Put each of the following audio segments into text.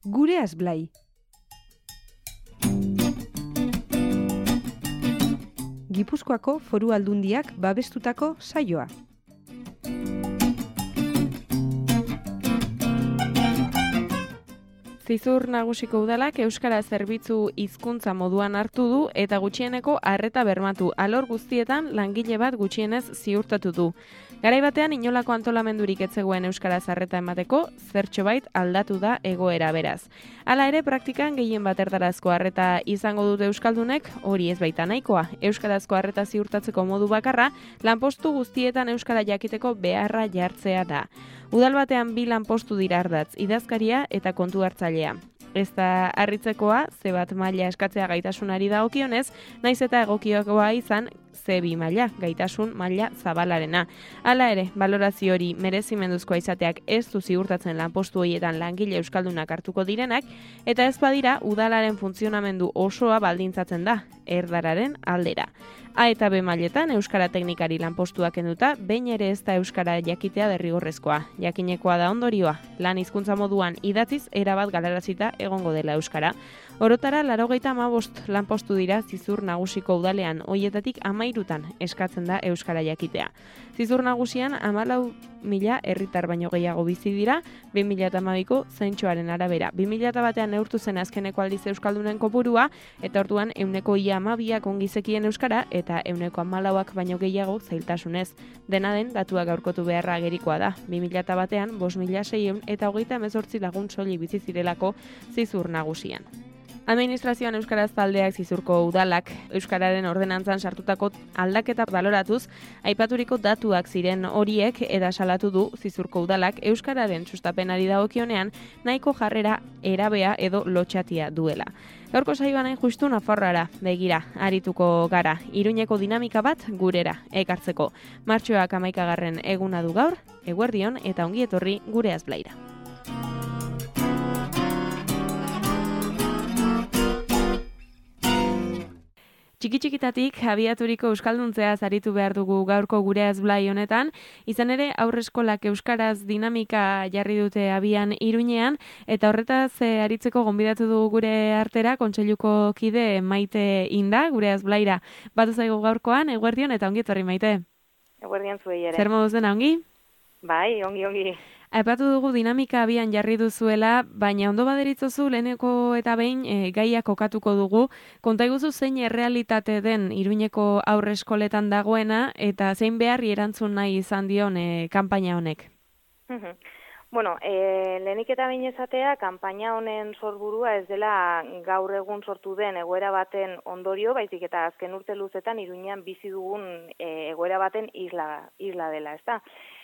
Gureaz Blai. Gipuzkoako Foru Aldundiak babestutako saioa. Zizur Nagusiko Udalak euskara zerbitzu hizkuntza moduan hartu du eta gutxieneko arreta bermatu. Alor guztietan langile bat gutxienez ziurtatu du. Garai batean inolako antolamendurik ez zegoen euskaraz arreta emateko, zertxobait aldatu da egoera beraz. Hala ere, praktikan gehien bat erdarazko arreta izango dute euskaldunek, hori ez baita nahikoa. Euskarazko arreta ziurtatzeko modu bakarra, lanpostu guztietan euskara jakiteko beharra jartzea da. Udal batean 2 lanpostu dira ardatz, idazkaria eta kontu hartzailea. Ez da harritzekoa, C1 maila eskatzea gaitasunari dagokionez, naiz eta egokiokoa izan C2 maila, gaitasun maila zabalarena. Hala ere, balorazio hori merezimenduzkoa izateak ez du ziurtatzen lanpostu horietan langile euskaldunak hartuko direnak, eta ez badira udalaren funtzionamendu osoa baldintzatzen da, erdararen aldera. A eta B mailetan euskara teknikari lanpostuak kenduta, behin ere ez da euskara jakitea derrigorrezkoa. Jakinekoa da ondorioa, lan hizkuntza moduan idatziz erabat galarazita egongo dela euskara. Orotara 95 lanpostu dira Zizur Nagusiko Udalean, hoietatik 13 eskatzen da euskara jakitea. Zizur Nagusian 14.000 herritar baino gehiago bizi dira, 2012ko zentsuaren arabera. 2001ean neurtu zen azkeneko aldiz euskaldunen kopurua, eta orduan 12% ongizekien euskara, eta 14% baino gehiago zailtasunez. Dena den, datuak gaurkotu beharra agerikoa da. 2001ean 5.600 eta 38 lagun soilik bizi zirelako Zizur Nagusian. Administrazioan euskaraz taldeak Zizurko Udalak euskararen ordenantzan sartutako aldaketa baloratuz, aipaturiko datuak ziren horiek eta salatu du Zizurko Udalak euskararen sustapenari dagokionean nahiko jarrera erabea edo lotxatia duela. Gaurko saioan justu Nafarroara begira arituko gara, Iruñeko dinamika bat gurera ekartzeko. Martxoak 11. eguna du gaur, eguerdion eta ongi etorri Gureaz Blaira. Txiki-txikitatik abiaturiko euskalduntzeaz aritu behar dugu gaurko Gureaz Blai honetan, izan ere aurreskolak euskaraz dinamika jarri dute abian Iruñean, eta horretaz aritzeko gonbidatu dugu gure artera, kontseiluko kide Maite Inda, Gureaz Blaira. Batu zaigu gaurkoan, eguerdion eta ongi etorri Maite. Eguerdion zuei ere. Zer moduz dena ongi? Bai, ongi. Aipatu dugu dinamika abian jarri duzuela, baina ondo baderitzozu leheneko eta behin gaia kokatuko dugu. Konta iguzu zein errealitate den Iruñeko aurreskoletan dagoena eta zein beharri erantzun nahi izan dion kanpaina honek. Bueno, lehenik eta behin esatea, kanpaina honen sorburua ez dela gaur egun sortu den egoera baten ondorio, baizik eta azken urte luzetan Iruñean bizi dugun egoera baten isla dela, ezta?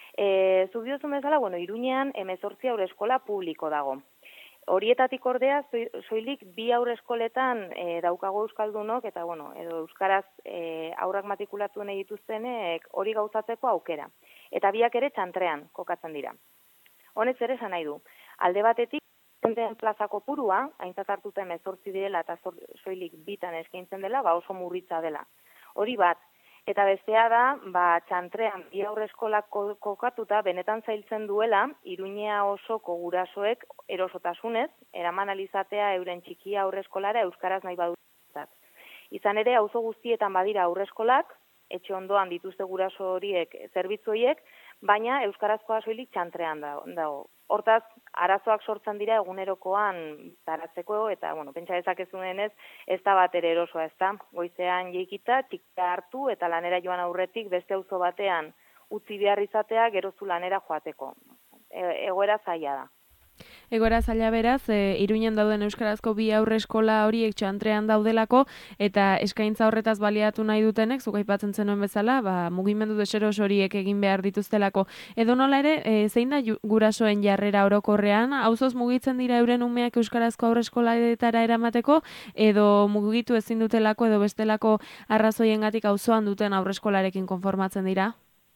Zuk diozun bezala, Iruñean 18 haurreskola publiko dago. Horietatik ordea, soilik 2 haurreskoletan daukago euskaldunok, eta edo euskaraz haurrak matrikulatu nahi dituztenek hori gauzatzeko aukera. Eta biak ere txantrean kokatzen dira. Honez ere esan nahi du. Alde batetik, den plaza kopurua, aintzat hartuta 18 direla eta soilik 2 eskaintzen dela, oso murritza dela. Hori bat. Eta bestea da, txantrean 2 haurreskolak kokatuta benetan zailtzen duela, Iruñea osoko gurasoek erosotasunez, eraman alizatea euren txikia haurreskolara euskaraz nahi badutzat. Izan ere, auzo guztietan badira haurreskolak, etxe ondoan dituzte guraso horiek zerbitzu horiek, baina euskarazkoa soilik txantrean dago. Hortaz, arazoak sortzen dira egunerokoan taratzeko, eta, pentsa dezakezuenez, ez da bat ere erosoa, ez da. Goizean jeikita, txikia hartu, eta lanera joan aurretik beste auzo batean utzi behar izatea gerozu lanera joateko. Egoera zaila da. Egoera zaila beraz, Iruñen dauden euskarazko 2 haurreskola horiek txantrean daudelako, eta eskaintza horretaz baliatu nahi dutenek, zuk aipatzen zenuen bezala, mugimendu deseros horiek egin behar dituztelako. Edo nola ere, zein da gurasoen jarrera orokorrean, auzoz mugitzen dira euren umeak euskarazko haurreskolatara eramateko, edo mugitu ezin dutelako edo bestelako arrazoiengatik auzoan duten haurreskolarekin konformatzen dira?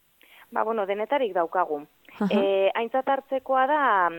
Denetarik daukagu. Aintzat hartzekoa da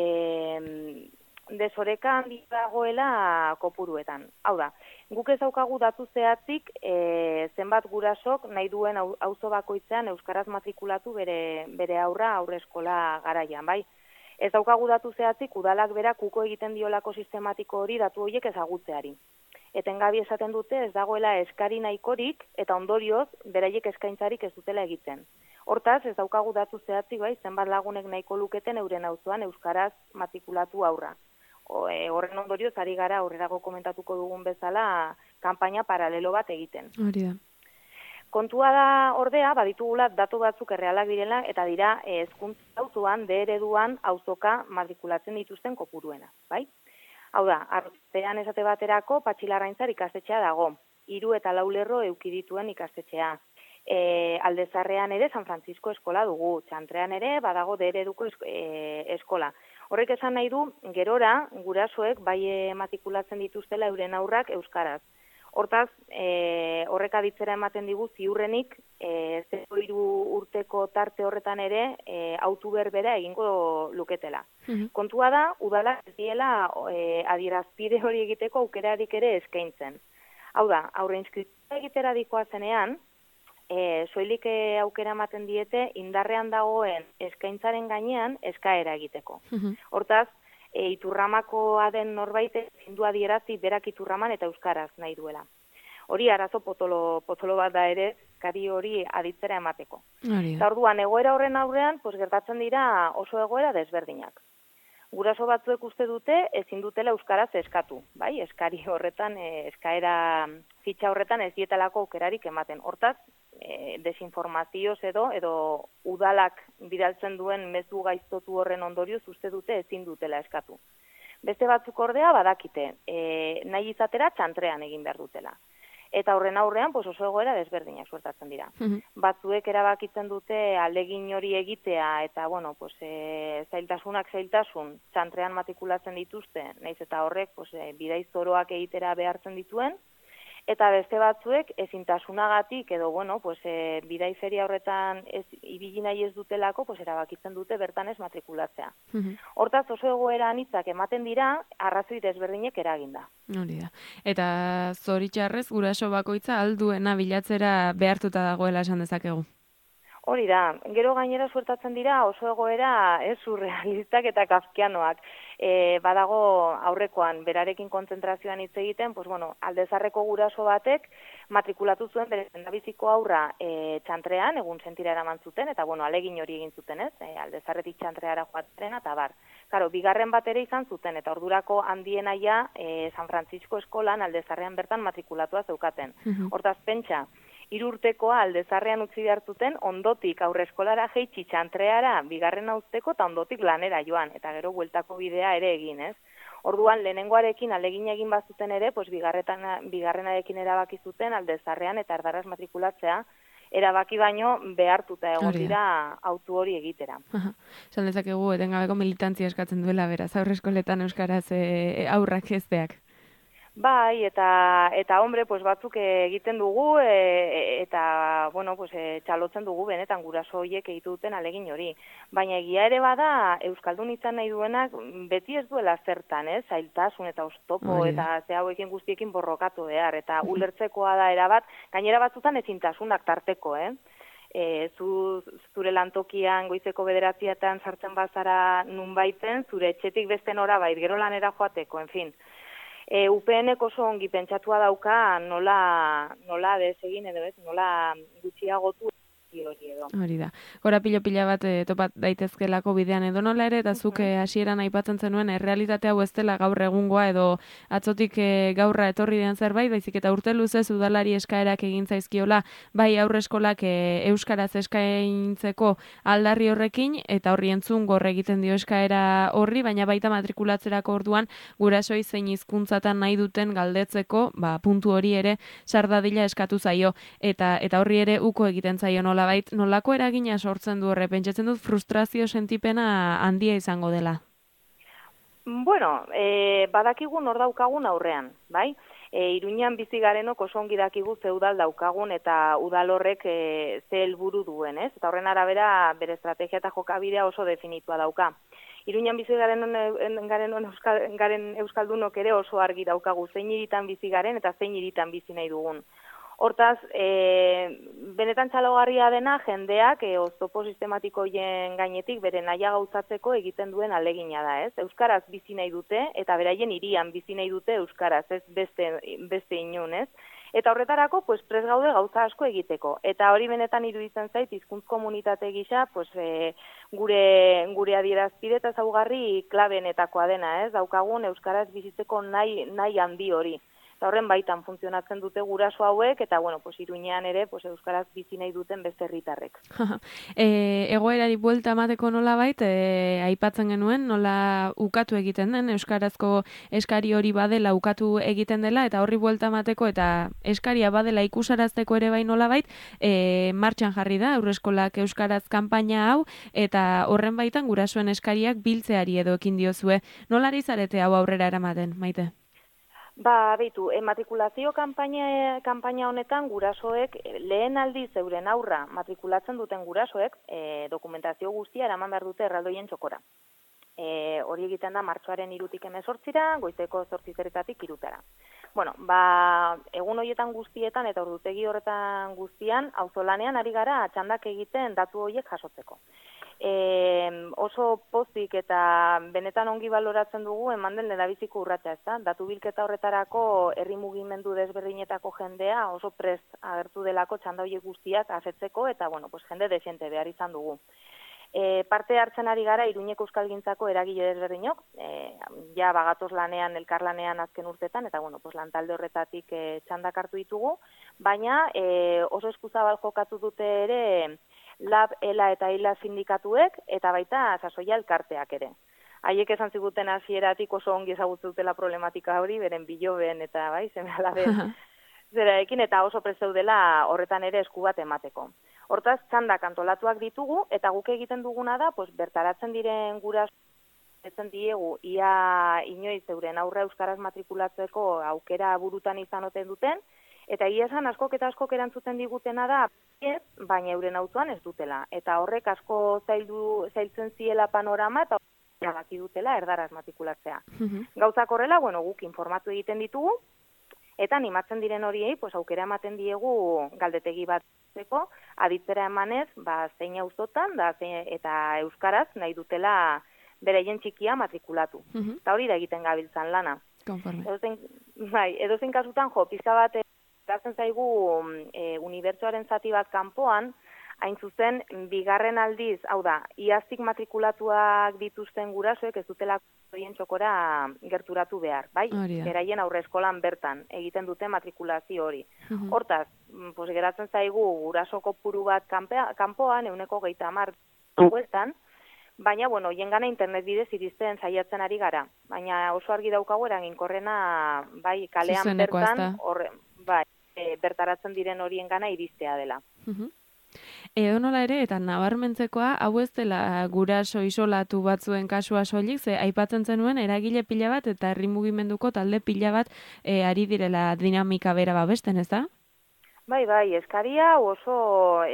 desoreka handi dagoela kopuruetan. Hau da, guk ez daukagu datu zehatzik zenbat gurasok nahi duen auzo bakoitzean euskaraz matrikulatu bere aurra aurreskola garaian, bai? Ez daukagu datu zehatzik udalak berak uko egiten diolako sistematiko hori datu horiek ezagutzeari. Etengabi esaten dute ez dagoela eskari nahikorik eta ondorioz beraiek eskaintzarik ez dutela egiten. Hortaz, ez daukagu datu zehatzik bai, zenbat lagunek nahiko luketen euren auzoan euskaraz matrikulatu aurra. Horren ondorioz ari gara aurrerago komentatuko dugun bezala kanpaina paralelo bat egiten. Hori da. Kontua da ordea, baditugula datu batzuk errealak direla eta dira hezkuntza auzoan, ereduan auzoka matrikulatzen dituzten kopuruena, bai? Hau da, artean esate baterako Patxilarraintzar ikastetxea dago, 3 eta 4 lerro eduki dituen ikastetxea. Aldezarrean ere San Francisco eskola dugu, Txantrean ere badago ereduko eskola. Horrek esan nahi du, gerora gurasoek bai matrikulatzen dituztela euren aurrak euskaraz. Hortaz, horrek aditzera ematen digu ziurrenik 0-3 urteko tarte horretan ere autu berbera egingo luketela. Kontua da, udalak ez diela adierazpide hori egiteko aukerarik ere eskaintzen. Hau da, aurre inskripzioa egitera dikoa zenean, soilik aukera ematen diete indarrean dagoen eskaintzaren gainean eskaera egiteko. Hortaz, iturramakoa den norbait ezin du adierazi berak iturraman eta euskaraz nahi duela. Hori arazo potolo bat da ere, eskari hori aditzera emateko. Eta orduan, egoera horren aurrean, gertatzen dira oso egoera desberdinak. Guraso batzuek uste dute ezin dutela euskaraz eskatu, bai? Eskari horretan, eskaera fitxa horretan ez dietelako aukerarik ematen. Hortaz, desinformazioz edo udalak bidaltzen duen mezu gaiztotu horren ondorioz uste dute ezin dutela eskatu. Beste batzuk ordea badakite, nahi izatera txantrean egin behar dutela. Eta horren aurrean oso egoera desberdinak suertatzen dira. Batzuek erabakitzen dute alegin hori egitea eta zailtasunak zailtasun txantrean matrikulatzen dituzte, nahiz eta horrek bidai zoroak egitera behartzen dituen, eta beste batzuek ezintasunagatik edo bidai feria horretan ibili nahi ez dutelako erabakitzen dute bertan ez matrikulatzea. Hortaz oso egoera anitzak ematen dira arrazoi desberdinek eraginda. Hori da. Eta zoritxarrez guraso bakoitza alduena bilatzera behartuta dagoela esan dezakegu. Hori da, gero gainera suertatzen dira oso egoera surrealistak eta kafkianoak. Badago aurrekoan berarekin kontzentrazioan hitz egiten, aldezarreko guraso batek matrikulatu zuen bere lehendabiziko aurra txantrean, egun sentira eraman zuten, eta alegin hori egin zuten ez, aldezarretik txantreara joatzen, eta bar. Karo, bigarren bat ere izan zuten, eta ordurako handien aia San Francisco eskolan aldezarrean bertan matrikulatua zeukaten. Hortaz pentsa, 3 urtekoa aldezarrean utzi behartuten, ondotik aurre eskolara jeitsi txantreara bigarrena uzteko eta ondotik lanera joan, eta gero bueltako bidea ere egin, ez? Orduan, lehenengoarekin alegin egin bazuten ere, bigarrenarekin erabaki zuten aldezarrean eta erdaraz matrikulatzea, erabaki baino behartuta egon dira autu hori egitera. Esan dezakegu etengabeko militantzia eskatzen duela beraz, aurre eskoletan euskaraz aurrak ezteak. Bai, eta hombre, batzuk egiten dugu eta txalotzen dugu benetan guraso horiek egiten duten alegin hori. Baina egia ere bada euskaldun izan nahi duenak beti ez duela zertan, zailtasun eta oztopo eta hauekin guztiekin borrokatu behar eta ulertzekoa da erabat, gainera batzutan ezintasunak tarteko, zure lantokian goizeko 9:00 sartzen bazara nunbaiten, zure etxetik beste norabait, gero lanera joateko, en fin. UPNek oso ongi pentsatua dauka nola desegin edo ez, nola gutxiagotu hori edo. Hori da. Gora pila bat topat daitezkelako bidean edo nola ere, eta zuk hasieran aipatzen zenuen errealitate hau ez dela gaur egungoa edo atzotik gaurra etorri den zerbait, baizik eta urte luzez udalari eskaerak egin zaizkiola, bai aurre eskolak euskaraz eskaintzeko aldarri horrekin, eta horri entzun gorre egiten dio eskaera horri, baina baita matrikulatzerako orduan gurasoi zein hizkuntzatan nahi duten galdetzeko, puntu hori ere sardadila eskatu zaio, eta horri ere uko egiten zaio nolako eragina sortzen du horre, pentsatzen dut frustrazio sentipena handia izango dela. Badakigu nor daukagun aurrean, bai? Iruñan bizi garenok oso ongi dakigu ze udal daukagun eta udal horrek ze helburu duen, ez? Eta horren arabera bere estrategia eta jokabidea oso definitua dauka. Iruñan bizi garen euskaldunok ere oso argi daukagu zein hiritan bizi garen eta zein hiritan bizi nahi dugun. Hortaz, benetan txalogarria dena jendeak oztopo sistematikoien gainetik bere nahia gauzatzeko egiten duen alegina da, ez? Euskaraz bizi nahi dute eta beraien hirian bizi nahi dute euskaraz, ez beste inon, ez? Eta horretarako, pues, prest gaude gauza asko egiteko. Eta hori benetan iruditzen zait, hizkuntz komunitate gisa, pues, gure adierazpide eta ezaugarri klabenetakoa dena, ez? Daukagun euskaraz bizitzeko nahi handi hori. Eta horren baitan funtzionatzen dute guraso hauek, eta, bueno, pues, Iruñean ere, pues, euskaraz bizi nahi duten beste herritarrek. Egoerari buelta emateko nolabait, aipatzen genuen, nola ukatu egiten den, euskarazko eskari hori badela ukatu egiten dela, eta horri buelta emateko, eta eskaria badela ikusarazteko ere bai nolabait, martxan jarri da, Haurreskolak euskaraz kanpaina hau, eta horren baitan gurasoen eskariak biltzeari edo ekin diozue. Nolari zarete hau aurrera eramaten, Maite? Beitu, matrikulazio kanpaina honetan gurasoek, lehen aldiz euren aurra matrikulatzen duten gurasoek, dokumentazio guztia eraman behar dute erraldoien txokora. Hori egiten da martxoaren 3-tik 18-ra, goizeko 8-zeretatik 3-tara. Bueno, egun horietan guztietan eta ordutegi horretan guztian, auzolanean ari gara txandak egiten datu horiek jasotzeko. Oso pozik eta benetan ongi baloratzen dugu eman den lehendabiziko urratsa, ezta? Datu bilketa horretarako herri mugimendu desberdinetako jendea oso prest agertu delako txanda horiek guztiak asetzeko eta, bueno, pues jende desente behar izan dugu. Parte hartzen ari gara Iruñeko euskalgintzako eragile desberdinok, ja bagatoz lanean, elkarlanean azken urtetan, eta bueno, pues lantalde horretatik txandak hartu ditugu, baina oso eskuzabal jokatu dute ere Lab, ELA eta ILA sindikatuek, eta baita sasoia elkarteak ere. Haiek esan ziguten hasieratik oso ongi ezagutzen dutela problematika hori, beren biloben eta bai, seme-alaben zeraekin, eta oso prezeudela horretan ere esku bat emateko. Hortaz, txandak antolatuak ditugu, eta guk egiten duguna da, pues, bertaratzen diren guraso etzen diegu, ia inoiz euren aurra euskaraz matrikulatzeko aukera burutan izan oten duten, eta ia esan askok erantzuten digutena da, baina euren auzoan ez dutela. Eta horrek asko zailtzen ziela panorama, eta erabaki dutela erdaraz matrikulatzea. Gauzak horrela, bueno, guk informatu egiten ditugu, eta animatzen diren horiei, pues, aukera ematen diegu galdetegi bat aditzera emanez, zein auzotan eta euskaraz nahi dutela bereien txikia matrikulatu. Eta hori da egiten gabiltzan lana. Edozein kasutan, pizka bat eratzen zaigu unibertsoaren zati bat kanpoan, hain zuzen, bigarren aldiz, hau da, iaztik matrikulatuak dituzten gurasoek ez dutela horien txokora gerturatu behar, bai? Beraien aurre eskolan bertan egiten dute matrikulazio hori. Hortaz, geratzen zaigu guraso kopuru bat kanpoan, 130 bueltan, baina, bueno, jengana internet bidez iristen saiatzen ari gara. Baina oso argi daukagu eraginkorrena, bai, kalean bertan, bertaratzen diren horien gana iristea dela. Edonola ere, eta nabarmentzekoa, hau ez dela guraso isolatu batzuen kasua soilik, ze aipatzen zenuen eragile pila bat eta herri mugimenduko talde pila bat ari direla dinamika bera babesten, ez da? Bai, eskaria oso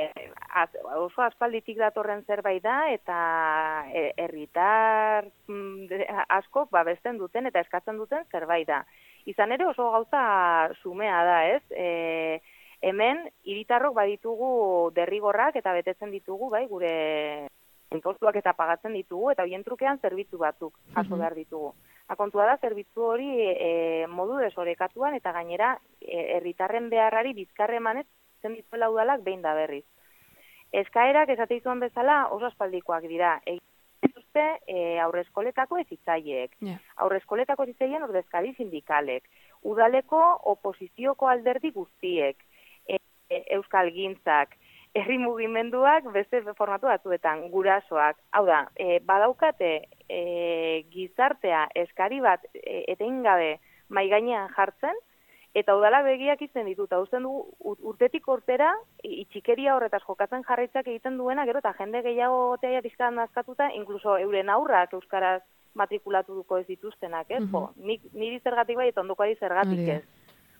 aspalditik datorren zerbait da, eta herritar askok babesten duten eta eskatzen duten zerbait da. Izan ere oso gauza sumea da, ez? Hemen, hiritarrok baditugu derrigorrak eta betetzen ditugu, bai, gure impostuak eta pagatzen ditugu, eta horien trukean zerbitzu batzuk jaso behar ditugu. Kontua da, zerbitzu hori modu desorekatuan eta gainera herritarren beharrari bizkarre emanez zen dituela udalak behin da berriz. Eskaerak esate izuen bezala oso aspaldikoak dira. Egiten dute aurreskoletako hezitzaileek, aurreskoletako hezitzaileen ordezkari sindikalek, udaleko oposizioko alderdi guztiek, euskalgintzak, herri mugimenduak beste formatu batzuetan, gurasoak. Hau da, badaukate gizartea eskari bat etengabe mai gainean jartzen, eta udala begiak izten ditu, eta usten du urtetik urtera itxikeria horretaz jokatzen jarraitzak egiten duena, gero eta jende gehiago teia dizkan nazkatuta, inkluso euren aurrak euskaraz matrikulatuko ez dituztenak, ez? Niri zergatik bai eta ondokoari zergatik ez.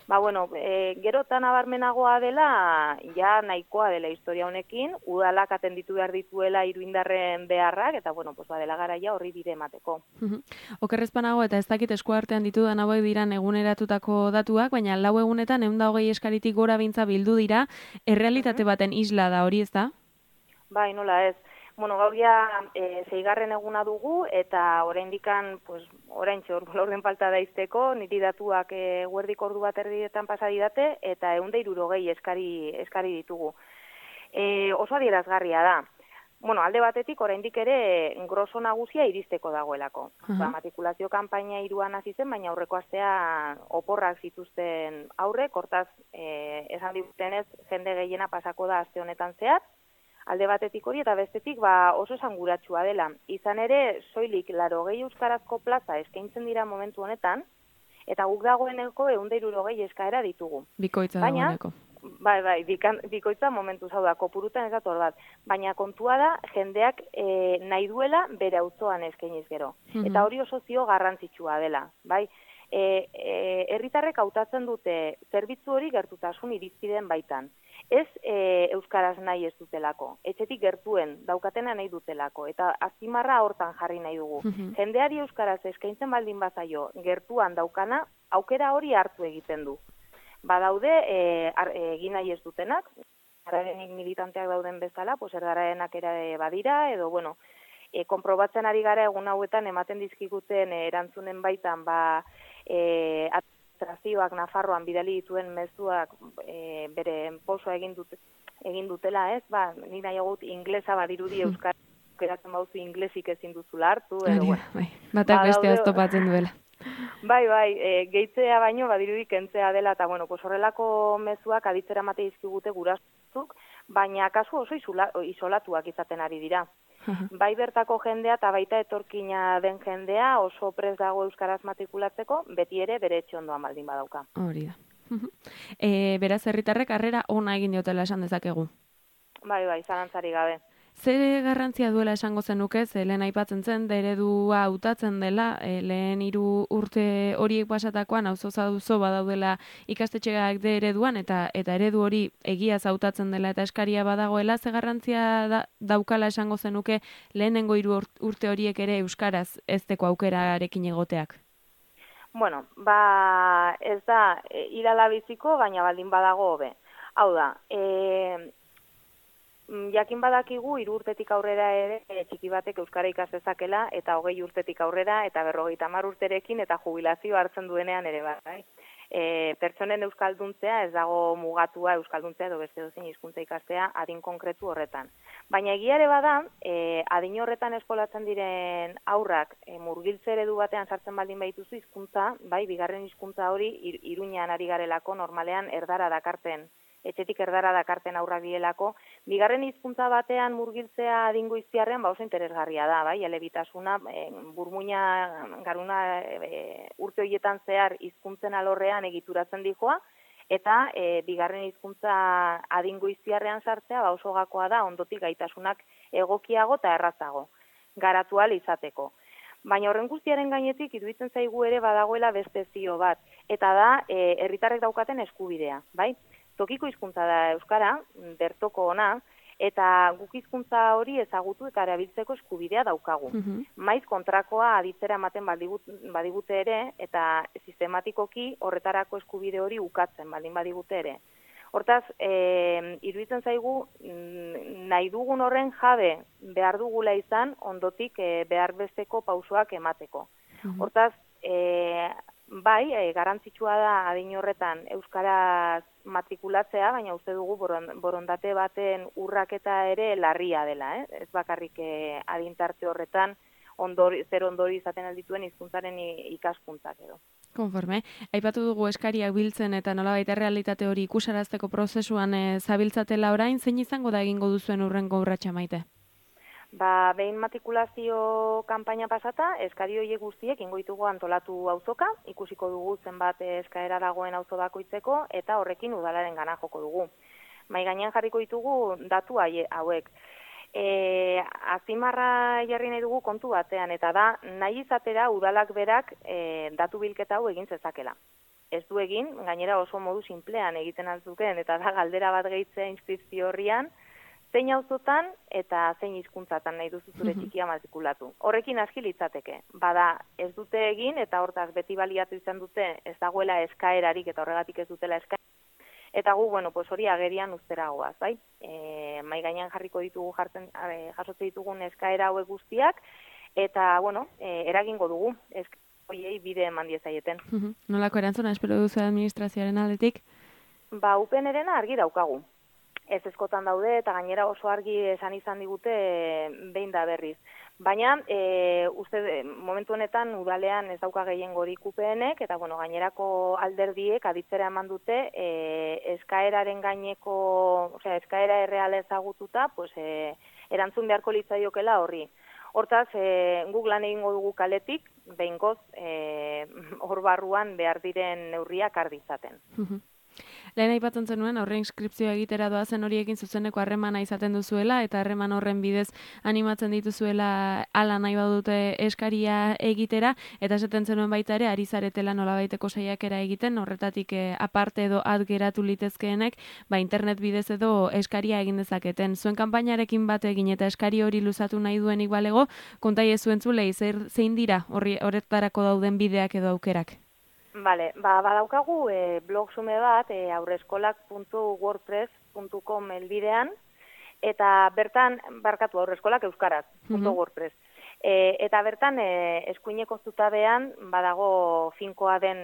Bueno, gero eta nabarmenagoa dela, ja nahikoa dela historia honekin, udalak atenditu behar dituela iruindarren beharrak, eta bueno, pues badela garaia horri bide emateko. Okerrezpanago eta ez dakit eskuartean ditudan hauek diran eguneratutako datuak, baina 4 egunetan 120 eskaritik gora bintza bildu dira, errealitate baten isla da hori ez da? Bai, nola ez. Bueno, gaur ja 6. eguna dugu eta oraindikan, pues, oraintxe laurden falta daizteko, niri datuak guerdik ordu bat erdietan pasa didate eta 160 eskari ditugu. Oso adierazgarria da. Bueno, alde batetik oraindik ere grosso nagusia iristeko dagoelako. Matrikulazio kanpaina 3an hasi zen, baina aurreko astea oporrak zituzten aurrek, hortaz esan digutenez jende gehiena pasako da aste honetan zehar. Alde batetik hori eta bestetik oso esanguratsua dela. Izan ere, soilik 80 euskarazko plaza eskaintzen dira momentu honetan, eta guk dagoeneko 160 eskaera ditugu. Bikoitza dagoeneko. Bai, bikoitza momentu zau da, kopurutan ez dator bat. Baina kontua da, jendeak nahi duela bere auzoan eskainiz gero. Eta hori oso zio garrantzitsua dela, bai? Herritarrek hautatzen dute zerbitzu hori gertutasun irizpideen baitan. Ez euskaraz nahi ez dutelako, etxetik gertuen daukatena nahi dutelako, eta azpimarra hortan jarri nahi dugu. Jendeari euskaraz eskaintzen baldin bazaio gertuan daukana, aukera hori hartu egiten du. Badaude egin nahi ez dutenak, erdarenik militanteak dauden bezala, pues erdararenak ere badira, edo bueno, konprobatzen ari gara egun hauetan ematen dizkiguten erantzunen baitan, administrazioak Nafarroan bidali dituen mezuak bere posoa egin dutela, ez? Ni nahi agut inglesa badirudi euskara aukeratzen bauzu inglesik ezin duzula hartu, edo bueno. Batak bestea oztopatzen duela. Bai, gehitzea baino badirudi kentzea dela, eta bueno, pues horrelako mezuak aditzera mate dizkigute gurasoak, baina kasu oso isolatuak izaten ari dira. Bai bertako jendea eta baita etorkina den jendea oso prest dago euskaraz matrikulatzeko, beti ere bere etxe ondoan baldin badauka. Hori da. Beraz, herritarrek harrera ona egin diotela esan dezakegu. Bai, zalantzari gabe. Zer garrantzia duela esango zenuke, lehen aipatzen zen, eredua hautatzen dela, lehen 3 urte horiek pasatakoan, auzo badaudela ikastetxeak ereduan, eta eredu hori egiaz hautatzen dela eta eskaria badagoela, zer garrantzia daukala esango zenuke, lehenengo 3 urte horiek ere euskaraz ezteko aukerarekin egoteak? Bueno, ez da irala biziko, baina baldin badago hobe. Hau da, jakin badakigu 3 urtetik aurrera ere txiki batek euskara ikas dezakela eta 20 urtetik aurrera eta 50 urterekin eta jubilazio hartzen duenean ere bai. Pertsonen euskalduntzea ez dago mugatua euskalduntzea edo beste edozein hizkuntza ikastea adin konkretu horretan. Baina egia ere bada, adin horretan eskolatzen diren aurrak murgiltze eredu batean sartzen baldin baituzu hizkuntza, bai, bigarren hizkuntza hori Iruñean ari garelako normalean etxetik erdara dakarten aurrak dielako, bigarren hizkuntza batean murgiltzea adingo iztiarrean oso interesgarria da, bai, elebitasuna, burmuina garuna urte horietan zehar hizkuntzen alorrean egituratzen dijoa, eta bigarren hizkuntza adingo iztiarrean sartzea oso gakoa da ondotik gaitasunak egokiago eta errazago, garatu ahal izateko. Baina horren guztiaren gainetik iruditzen zaigu ere badagoela beste zio bat, eta da herritarrek daukaten eskubidea, bai? Tokiko hizkuntza da euskara, bertoko ona, eta guk hizkuntza hori ezagutu eta erabiltzeko eskubidea daukagu. Maiz kontrakoa aditzera ematen badigute ere, eta sistematikoki horretarako eskubide hori ukatzen baldin badigute ere. Hortaz, iruditzen zaigu nahi dugun horren jabe behar dugula izan, ondotik behar besteko pausoak emateko. Hortaz, bai, garrantzitsua da adin horretan euskaraz matrikulatzea, baina uste dugu borondate baten urraketa ere larria dela, ez bakarrik adintarte horretan zer ondori izaten aldituen hizkuntzaren ikaskuntzak edo. Konforme. Aipatu dugu eskariak biltzen eta nolabait errealitate hori ikusarazteko prozesuan zabiltzatela orain, zein izango da egingo duzuen hurrengo urratsa Maite? Behin matrikulazio kanpaina pasata, eskari horiek guztiek ingo ditugu antolatu auzoka, ikusiko dugu zenbat eskaera dagoen auzo bakoitzeko eta horrekin udalaren gana joko dugu. Mai gainean jarriko ditugu datu hauek. Azimarra jarri nahi dugu kontu batean, eta da nahi izatera udalak berak datu bilketa hau egin zezakela. ez du egin, gainera oso modu sinplean egiten altzuken, eta da galdera bat gehitzea inskripzio horrian, zein auzotan eta zein hizkuntzatan nahi duzu zure txikia matrikulatu. Horrekin aski litzateke. Bada, ez dute egin, eta hortaz beti baliatu izan dute, ez dagoela eskaerarik, eta horregatik ez dutela eskaerarik. Eta gu, hori agerian uzteragoaz, bai? Mai gainean jarriko ditugu jasotze ditugun eskaera hauek guztiak, eta, eragingo dugu, hoiei bide eman diezaieten. Nolako erantzuna espero duzu administrazioaren aldetik? UPN-erena argi daukagu. Ez eskotan daude, eta gainera oso argi esan izan digute behin da berriz. Baina, uste, momentu honetan udalean ez dauka gehiengorik UPN-ek, eta gainerako alderdiek aditzera eman dute eskaeraren gaineko, eskaera erreala ezagututa, erantzun beharko litzaiokela horri. Hortaz, guk lan egingo dugu kaletik, behingoz, hor barruan behar diren neurriak arditzaten. Lehen aipatzen zenuen, aurre inskripzioa egitera doazen horiekin zuzeneko harremana izaten duzuela, eta harreman horren bidez animatzen dituzuela ala nahi badute eskaria egitera, eta esaten zenuen baita ere, ari zaretela nolabaiteko saiakera egiten, horretatik aparte edo geratu litezkeenek, internet bidez edo eskaria egin dezaketen. Zuen kanpainarekin bat egin eta eskari hori luzatu nahi duenik balego, kontai ez zuen zulei, zein dira horretarako dauden bideak edo aukerak? Bale, badaukagu blog sume bat aurreskolak.wordpress.com elbidean, eta bertan, aurreskolak euskaraz.wordpress. Eta bertan, eskuineko zutabean badago finkoa den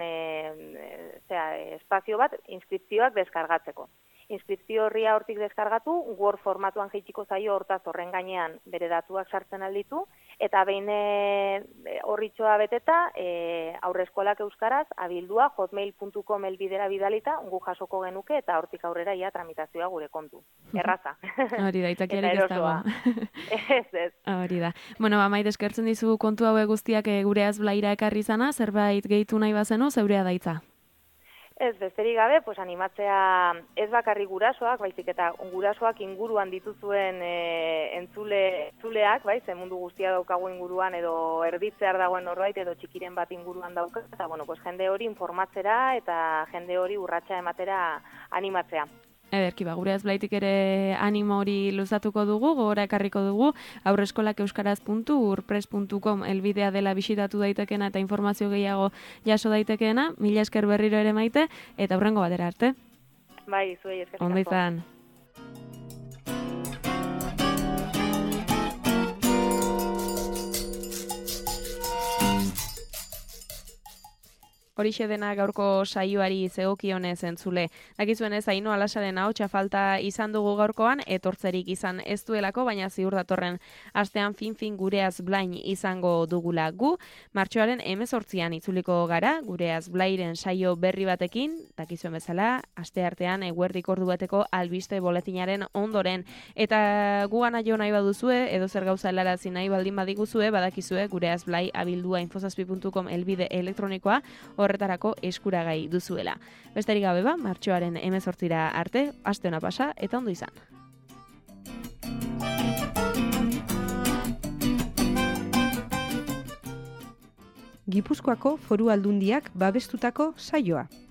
espazio bat, inskripzioak deskargatzeko. Inskripzio horria hortik deskargatu, Word formatuan jaitsiko zaio hortaz horren gainean bere datuak sartzen alditu, eta behin horritxoa beteta, aurreskolak euskaraz, abildua, hotmail.com elbidera bidalita, gu jasoko genuke, eta hortik aurrera ia tramitazioa gure kontu. Erraza. Hori da, itakiarik ez dago. Ez. Hori da. Maite, eskertzen dizu kontu haue guztiak gure azblaira ekarri zana, zerbait gehitu nahi bazenu, zeurea daitza. Ez, besterik gabe, animatzea ez bakarri gurasoak, baizik eta gurasoak inguruan dituzuen entzuleak, ze mundu guztia daukagu inguruan edo erditzear dagoen norbait edo txikiren bat inguruan dauka, eta jende hori informatzera eta jende hori urratsa ematera animatzea. Ederki, gure azblaitik ere animo hori luzatuko dugu, gogora ekarriko dugu, aurreskolakeuskaraz.wordpress.com elbidea dela bisitatu daitekena eta informazio gehiago jaso daitekeena, mila esker berriro ere Maite, eta hurrengo batera arte. Bai, zuei eskerrik asko. Ondo izan. Horixe dena gaurko saioari zegokionez entzule. Dakizuenez, Ainhoa Alasaren ahotsa falta izan dugu gaurkoan, etortzerik izan ez duelako, baina ziur datorren astean fin gureaz blain izango dugula gu. Martxoaren 18an itzuliko gara, gureaz blairen saio berri batekin, dakizuen bezala, asteartean eguerdik ordu bateko albiste boletinaren ondoren. Eta gugana jo nahi baduzue, edo zer gauza helarazi nahi baldin badiguzue, badakizue gureaz blai abildua infozazpi.com elbide elektronikoa, horretarako eskuragai duzuela. Besterik gabe martxoaren 18ra arte, aste ona pasa eta ondo izan. Gipuzkoako Foru Aldundiak babestutako saioa.